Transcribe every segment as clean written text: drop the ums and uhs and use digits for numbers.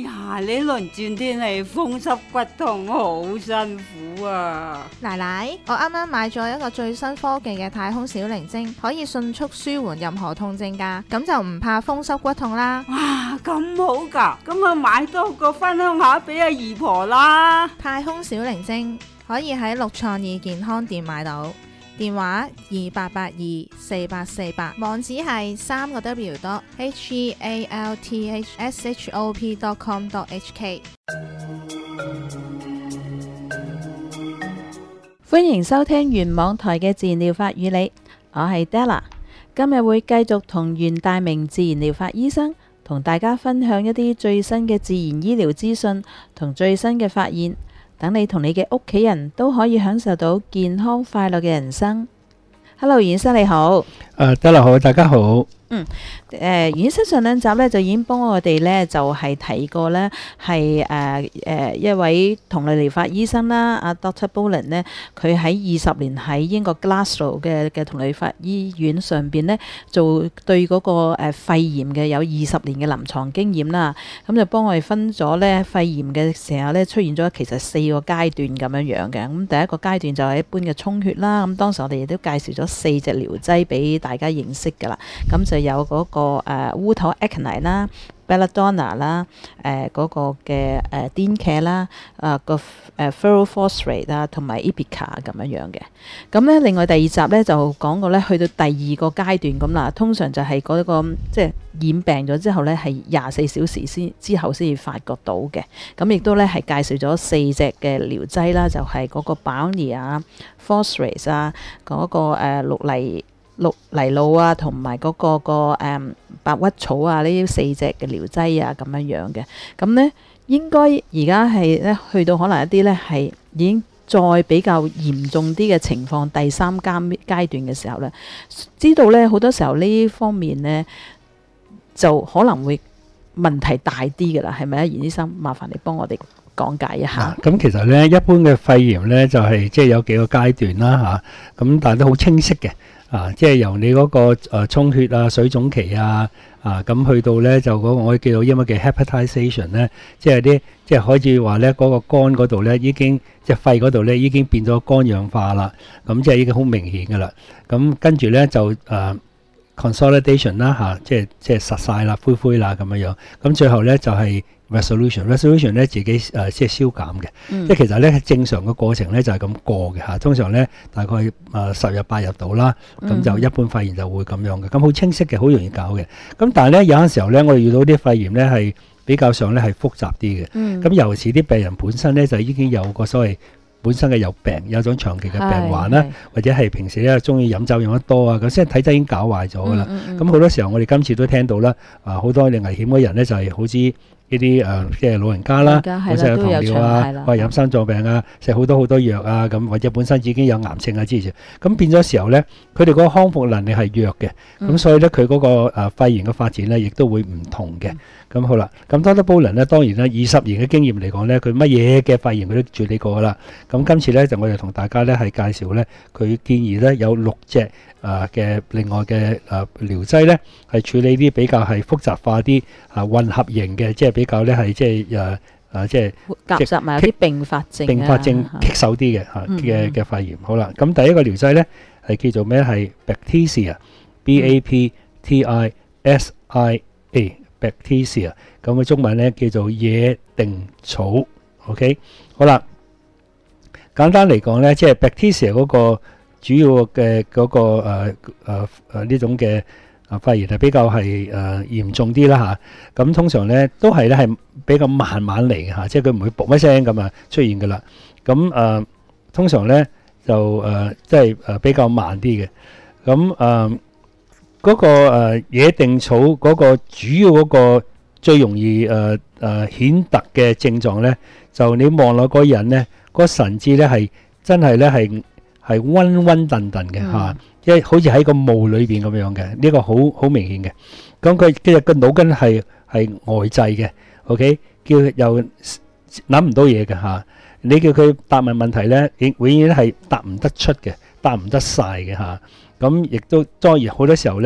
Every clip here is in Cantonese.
呀，呢輪轉天氣風濕骨痛好辛苦啊！ 奶奶，我啱啱買咗一個最新科技嘅太空小靈精，可以迅速舒緩任何痛症㗎，咁就唔怕風濕骨痛啦。 哇，咁好㗎，咁啊買多個分享下俾阿姨婆啦。 太空小靈精可以喺六創意健康店買到，電話28824848，網址係www.healthshop.com.hk。 歡迎收聽原網台嘅自然療法與你，我係 Della， 今日會繼續同袁大明自然療法醫生同大家分享一啲最新嘅自然醫療資訊同最新嘅發現，等你同你嘅屋企人都可以享受到健康快樂嘅人生。Hello， 袁醫生你好。 Della好，大家好。 袁醫生上兩集咧就已經幫我哋咧就係提過咧係一位同類療法醫生啦，阿 Dr. Boland 咧，佢喺20年喺英國 Glasgow 嘅同類法醫院上邊咧做對嗰個肺炎嘅有20年嘅臨床經驗啦，咁就幫我哋分咗咧肺炎嘅時候咧出現咗其實4個階段咁樣樣嘅。咁第一個階段就係一般嘅充血啦，咁當時我哋亦都介紹咗4隻療劑俾大家認識㗎啦，咁就有嗰個烏頭 Aconite 啦、Belladonna 啦、嗰個嘅癲茄啦、個Ferrous Phosphate 啊，同埋 Ipecac 咁樣樣嘅。咁咧，另外第二集咧就講過咧，去到第二個階段咁啦，通常就係嗰個即係染病咗之後咧，係24小時之後先至發覺到嘅。咁亦都咧係介紹咗4隻嘅療劑啦，就係嗰個 Brownie 啊、Phosphorus 啊、嗰個氯尼露啊，同埋嗰個白鬱草啊，呢4隻嘅療劑啊，咁樣樣嘅。咁咧應該而家係咧去到可能一啲咧係已經再比較嚴重啲嘅情況，第3階段嘅時候咧，知道咧好多時候呢方面咧就可能會問題大啲㗎啦，係咪啊？袁醫生，麻煩你幫我哋講解一下。 咁其實咧，一般嘅肺炎咧就係即係有幾個階段啦嚇，咁但係都好清晰嘅。即係由你嗰個充血啊、水腫期啊，咁去到咧就嗰個我叫做英文嘅 hepatization 咧，即係啲即係可以話咧嗰個肝嗰度咧已經即係肺嗰度咧已經變咗肝氧化啦，咁即係已經好明顯㗎啦。咁跟住咧就consolidation 啦即係實晒啦、灰啦咁樣樣。咁最後咧就係resolution 咧自己即係消減嘅，即係其實咧正常嘅過程咧就係咁過嘅嚇。通常咧大概10日8日到啦，咁就一般肺炎就會咁樣嘅，咁好清晰嘅，好容易搞嘅。咁但係咧有陣時候咧，我哋遇到啲肺炎咧係比較上咧係複雜啲嘅。咁尤其是啲病人本身咧就已經有個所謂本身嘅有病，有種長期嘅病患啦，或者係平時咧中意飲酒飲得多啊，咁即係體質已經搞壞咗噶啦。咁好多時候我哋今次都聽到啦，好多啲危險嘅人咧就係好似呢啲即係老人家啦，本身有糖尿啊，或者飲心臟病啊，食好多藥啊，咁或者本身已經有癌症啊之類，咁變咗時候咧，佢哋嗰個康復能力係弱嘅，咁所以咧佢嗰個肺炎嘅發展咧，亦都會唔同嘅。咁好啦，咁 Dr. Boland 咧，當然啦，20年嘅經驗嚟講咧，佢乜嘢嘅肺炎佢都處理過噶啦。咁今次咧就我哋同大家咧係介紹咧，佢建議咧有6隻嘅另外嘅療劑咧，係處理啲比較係複雜化啲混合型嘅，即係比較咧係即係即係夾雜埋有啲並發症棘手啲嘅嘅肺炎。好啦，咁第一個療劑咧係叫做咩？係 Bactisia Bactesia，咁嘅中文咧叫做野定草。OK， 好啦，簡單嚟講咧，即係 Bactesia 嗰個主要嘅嗰個呢種嘅肺炎係比較係嚴重啲啦嚇。咁通常咧都係咧係比較慢慢嚟嘅嚇，即係佢唔會噗一聲咁啊出現㗎啦。咁通常咧就即係比較慢啲嘅。咁嗰個野定草嗰個主要嗰個最容易顯突嘅症狀咧，就你望落嗰人咧，個神志咧係真係咧係溫溫頓頓嘅嚇，即係好似喺個霧裏邊咁樣嘅，呢個好明顯嘅。咁佢其實個腦筋係呆滯嘅 ，OK， 叫又諗唔到嘢嘅嚇。你叫佢答問問題咧，永遠係答唔得出嘅，答唔得晒嘅嚇。咁亦都當然好多時候咧，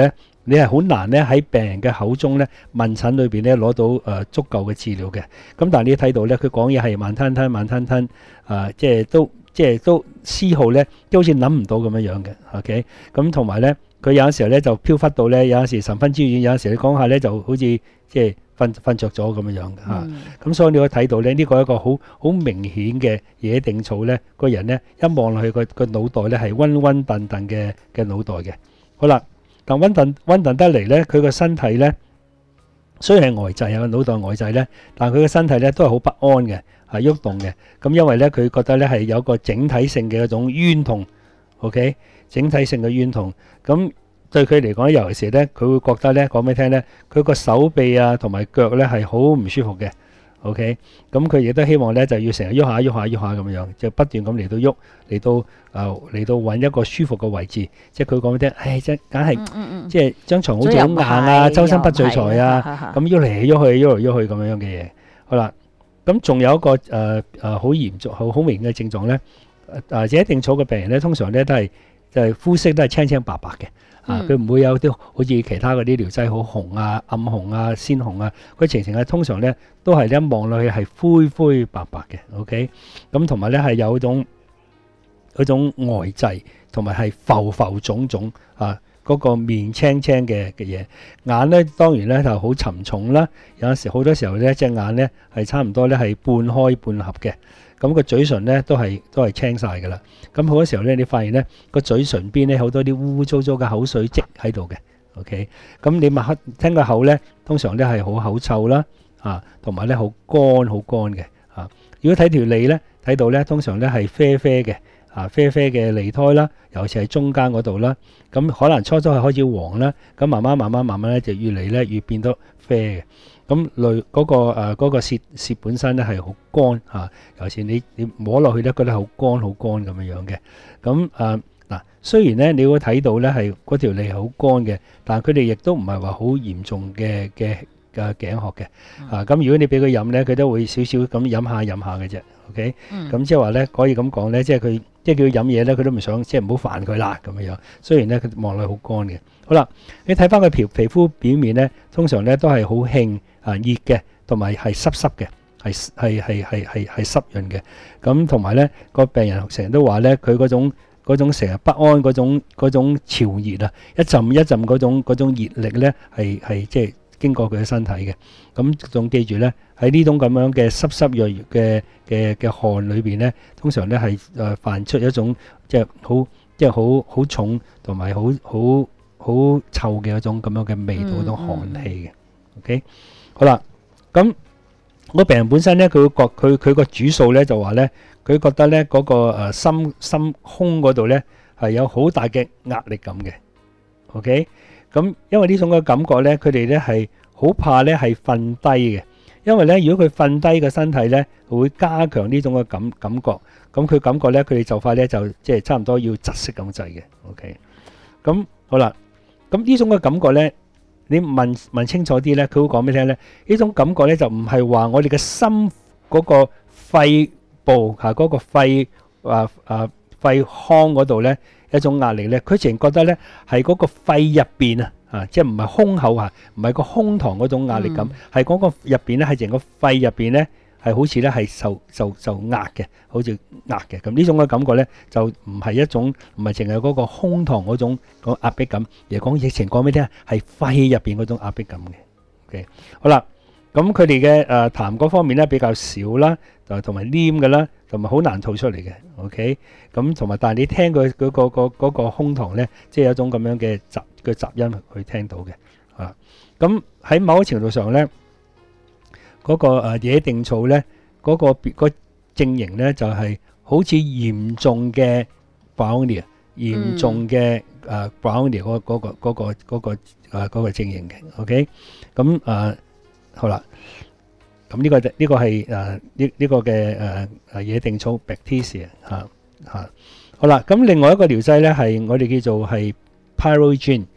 你係好難咧喺病人嘅口中咧問診裏邊咧攞到足夠嘅資料嘅。咁但係你睇到咧，佢講嘢係慢吞吞、慢吞吞，即係都絲毫咧，都好似諗唔到咁樣樣嘅。OK， 咁同埋咧，佢有陣時候咧就飄忽到咧，有陣時神分之遠，有陣時你講下咧就好似即係瞓着咗咁樣樣嘅嚇。咁所以你可以睇到咧，呢個係一個好明顯嘅野定草咧，個人咧一望落去個腦袋咧係溫溫頓頓嘅腦袋嘅。好啦。但溫頓得嚟咧，佢個身體咧雖然係呆滯啊，腦袋呆滯咧，但係佢個身體咧都係好不安嘅，係喐動嘅。咁因為咧，佢覺得咧係有個整體性嘅一種冤痛 ，OK， 整體性嘅冤痛。咁對佢嚟講，尤其是咧，佢會覺得咧講俾你聽咧，佢個手臂啊同埋腳咧係好唔舒服嘅。OK， 咁佢亦都希望咧就要成日喐下咁樣，就不斷咁嚟到喐，嚟到揾一個舒服嘅位置。即係佢講俾你聽，即係梗係即係張床好似好硬啊，周身不聚財啊，咁喐嚟喐去咁樣嘅嘢。好啦，咁仲有一個好嚴重、好明顯嘅症狀咧，野定草嘅病人咧，通常咧都係就係膚色都係青青白白嘅。佢唔會有啲好似其他嗰啲療劑好紅啊、暗紅啊、鮮紅啊，佢情係通常咧都係一望落去係灰灰白白嘅。OK， 咁同埋咧係有嗰種呆滯，同埋係浮腫腫嗰個面青青嘅嘢。眼咧當然咧就好沉重啦，有陣時好多時候咧隻眼咧係差唔多咧係半開半合嘅。咁個嘴唇咧都係青晒㗎啦。咁好多時候咧，你發現咧個嘴唇邊咧好多啲污污糟糟嘅口水跡喺度嘅。OK， 咁你擘開聽個口咧，通常咧係好口臭啦，同埋咧好乾嘅。如果睇條脷咧，睇到咧通常咧係啡啡嘅，啡啡嘅脷苔啦，尤其係中間嗰度啦。咁可能初初係開始黃啦，咁慢慢咧就越嚟咧越變得啡嘅。咁嗰個舌本身咧係好乾嚇，尤其是你摸落去咧覺得好乾咁樣嘅。咁嗱，雖然咧你會睇到咧係嗰條脷好乾嘅，但係佢哋亦都唔係話好嚴重嘅頸渴嘅。咁如果你俾佢飲咧，佢都會少少咁飲下嘅啫。OK，咁即係話咧可以咁講咧，即係佢即係叫佢飲嘢咧，佢都唔想即係唔好煩佢啦咁樣。雖然咧佢望落去好乾嘅。好啦，你睇翻佢皮膚表面咧，通常咧都係好興熱嘅，同埋係濕嘅，係濕潤嘅。咁同埋咧個病人成日都話咧，佢嗰種成日不安嗰種潮熱啊，一陣嗰種熱力咧係即係經過佢嘅身體嘅。咁仲記住咧，喺呢種咁樣嘅濕潤嘅汗裏邊咧，通常咧係泛出一種即係好重同埋好臭嘅一種咁樣嘅味道，嗰種汗氣嘅。OK， 好啦，咁個病人本身咧，佢個主訴咧就話咧，佢覺得咧嗰個心胸嗰度咧係有好大嘅壓力感嘅。OK， 咁因為呢種嘅感覺咧，佢哋咧係好怕咧係瞓低嘅，因為咧如果佢瞓低個身體咧，會加強呢種嘅感覺。咁佢感覺咧，佢哋就快咧就即係差唔多要窒息咁滯嘅。OK， 咁好啦，咁呢種嘅感覺咧，你問清楚啲咧，佢會講俾你聽咧。呢種感覺咧就唔係話我哋嘅心嗰個肺部嗰個肺腔嗰度咧一種壓力咧，佢淨覺得咧係嗰個肺入邊即係唔係胸口唔係個胸膛嗰種壓力感，係嗰個入邊咧係成個肺入邊咧係好似咧係受壓嘅，好似壓嘅。咁呢種嘅感覺咧就唔係一種，唔係淨係嗰個胸膛嗰種壓迫感，而係講疫情講俾你聽係肺入邊嗰種壓迫感嘅。OK， 好啦，咁佢哋嘅痰嗰方面咧比較少啦，就同埋黏嘅啦，同埋好難吐出嚟嘅。OK， 咁同埋但係你聽佢嗰個胸膛咧，即係有一種咁樣嘅雜音去聽到嘅。咁喺某一程度上咧，嗰個野定草咧，嗰個症型咧就係好似嚴重嘅 brownia， 嚴重嘅brownia 嗰個症型嘅。OK， 咁好啦，咁呢個係呢個嘅野定草 Banksia 好啦，咁另外一個療劑咧係我哋叫做係 Pyrogen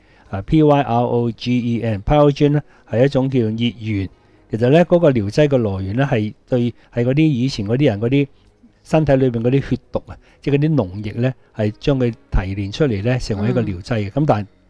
Pyrogen 咧係一種叫做熱源。其實咧嗰個療劑嘅來源咧係嗰啲以前嗰啲人嗰啲身體裏邊嗰啲血毒即係嗰啲膿液咧係將佢提煉出嚟咧成為一個療劑嘅。咁但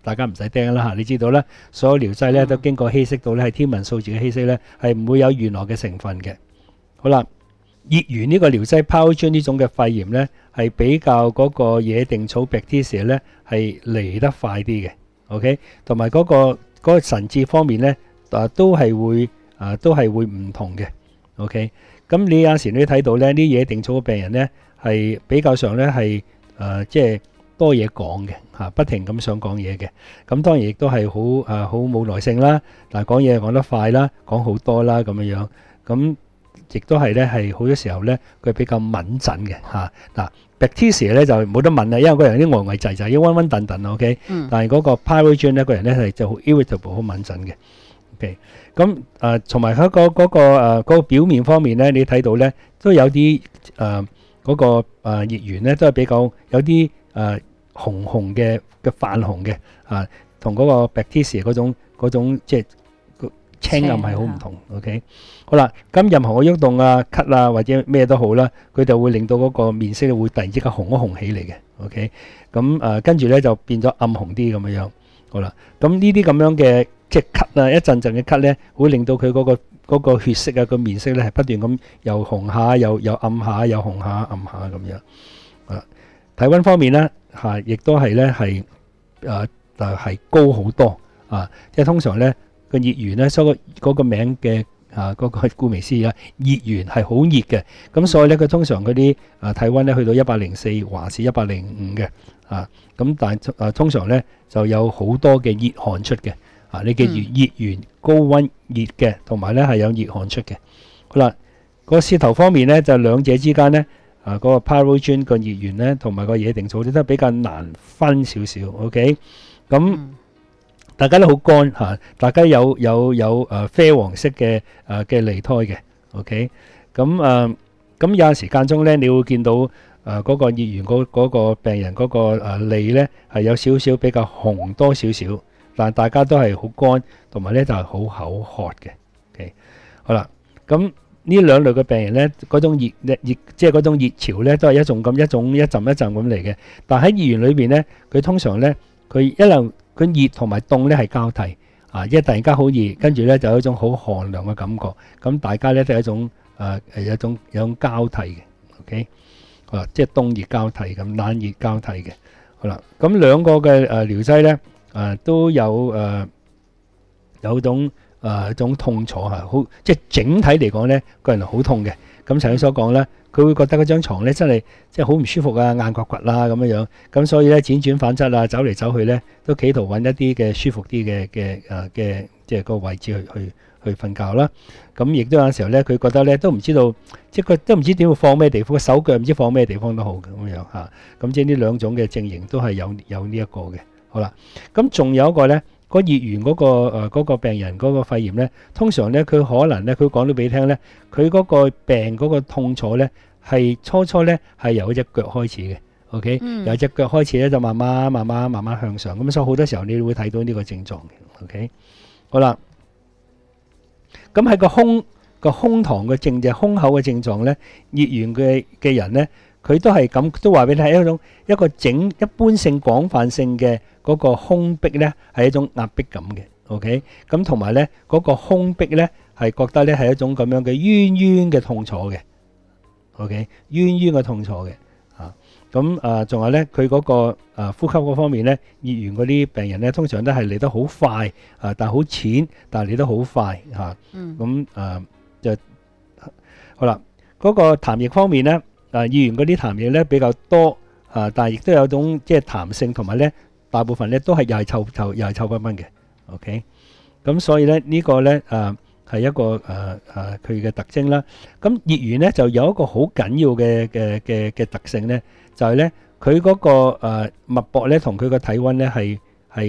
大家唔使驚啦嚇，你知道啦，所有療劑咧都經過稀釋到咧係天文數字嘅稀釋咧，係唔會有原來嘅成分嘅。好啦，乙源呢個療劑Power-Gene呢種嘅肺炎咧，係比較嗰個野定草 Bacteria 咧係嚟得快啲嘅。OK， 同埋嗰個神志方面咧都係會唔同嘅。OK， 咁你有時你睇到咧啲野定草嘅病人咧係比較上咧係即係多嘢講嘅嚇，不停咁想講嘢嘅。咁當然亦都係好冇耐性啦，但係講嘢講得快啦，講好多啦咁樣樣。咁亦都係咧係好多時候咧佢比較敏陣嘅嚇。嗱，Bacteria 咧就冇得問啦，因為個人啲呆呆滯滯，要溫溫頓頓 OK。但係嗰個 Power-Gene 咧個人咧係就好 irritable 好敏陣嘅。OK， 咁同埋嗰個表面方面咧，你睇到咧都有啲嗰個熱源咧都係比較有啲紅嘅泛紅嘅同嗰個 Bacteria 嗰種即係青暗係好唔同。OK， 好啦，咁任何嘅喐動啊、咳啊或者咩都好啦，佢就會令到嗰個面色會突然之間紅一紅起嚟嘅。OK， 咁跟住咧就變咗暗紅啲咁樣。好啦，咁呢啲咁樣嘅即係咳啊，一陣陣嘅咳咧，會令到佢嗰個血色啊、個面色咧係不斷咁又紅下又暗下又紅下暗下咁樣。體溫方面咧亦都係咧係高好多即係通常咧個熱源咧，所以嗰個名嘅嗰個顧名思義啦，熱源係好熱嘅，咁所以咧佢通常嗰啲體溫咧去到104華氏105嘅咁但係通常咧就有好多嘅熱汗出嘅你記住熱源高溫熱嘅，同埋咧係有熱汗出嘅。好啦，個舌頭方面咧就兩者之間咧嗰個 Power-Gene 個熱源咧同埋個野定草咧都比較難分少少。OK， 咁大家都好乾大家有啡黃色嘅脷苔嘅。OK， 咁有陣時間中咧，你會見到嗰個熱源嗰個病人嗰個脷咧係有少少比較紅多少少，但大家都係好乾，同埋咧就係好口渴嘅。OK， 好啦，咁呢兩類嘅病人咧，嗰種熱即係嗰種熱潮咧，都係一陣一陣咁嚟嘅。但喺熱源裏邊咧，佢通常咧佢佢熱同埋凍咧係交替即係突然間好熱，跟住咧就有一種好寒涼嘅感覺。咁大家咧都係一種有種交替嘅。OK， 好啦，即係凍熱交替咁，冷熱交替嘅。好啦，咁兩個嘅療劑咧都有一種痛楚好即係整體嚟講咧，個人好痛嘅。咁頭先所講咧，佢會覺得嗰張牀咧真係即係好唔舒服啊，硬掘掘啦咁樣樣。咁所以咧輾轉反側走嚟走去咧，都企圖揾一啲嘅舒服啲嘅即係個位置去瞓覺啦。咁亦都有時候咧，佢覺得咧都唔知道，即係佢都唔知點會放咩地方，手腳唔知放咩地方都好咁樣嚇。咁即係呢兩種嘅症型都係有呢一個嘅。好啦，咁仲有一個咧。個熱源嗰個病人嗰個肺炎咧，通常咧佢可能咧佢講到俾你聽咧，佢嗰個病嗰個痛楚咧係初咧係由隻腳開始嘅。OK，由隻腳開始咧就慢慢向上，咁所以好多時候你會睇到呢個症狀嘅。OK， 好啦，咁喺個胸膛嘅症就係胸口嘅症狀咧，熱源嘅人咧。佢都係咁，都話俾你係一個一般性廣泛性嘅嗰個胸壁咧，係一種壓迫感嘅。OK， 咁同埋咧嗰個胸壁咧係覺得咧係一種咁樣嘅冤嘅痛楚嘅。OK， 冤嘅痛楚嘅。咁仲有咧佢嗰個呼吸嗰方面咧，熱源嗰啲病人咧通常都係嚟得好快但係好淺，但係嚟得好快咁就好啦。嗰個痰液方面咧。熱源嗰啲痰液咧比較多但係亦都有種即係痰性，同埋咧大部分咧都係又係臭崩崩嘅。OK， 咁所以咧呢個咧係一個佢嘅特徵啦。咁熱源咧就有一個好緊要嘅特性咧，就係咧佢嗰個脈搏咧同佢個體溫咧係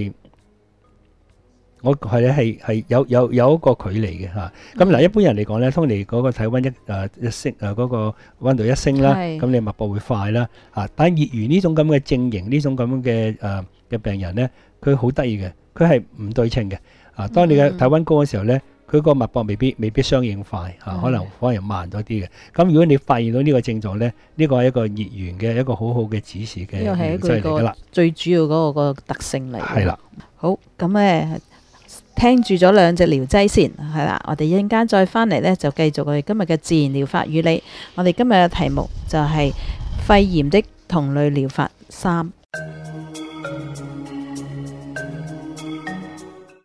我係咧係有一個距離嘅嚇。咁嗱，一般人嚟講咧，當你嗰個體溫一升嗰個溫度一升啦，咁你脈搏會快啦嚇。但係熱源呢種咁嘅症型，呢種咁樣嘅病人咧，佢好得意嘅，佢係唔對稱嘅當你嘅體溫高嘅時候咧， 佢個脈搏未必相應快嚇，可能反而慢咗啲嘅。咁如果你發現到呢個症狀咧，呢個係一個熱源嘅一個好好嘅指示嘅呢個係一劑嚟㗎啦。 最主要嗰個特性嚟。 係啦。 好，咁咧聽住咗兩隻療劑先，係啦，我哋一陣間再翻嚟咧，就繼續我哋今日嘅自然療法與你。我哋今日嘅題目就係肺炎的同類療法3。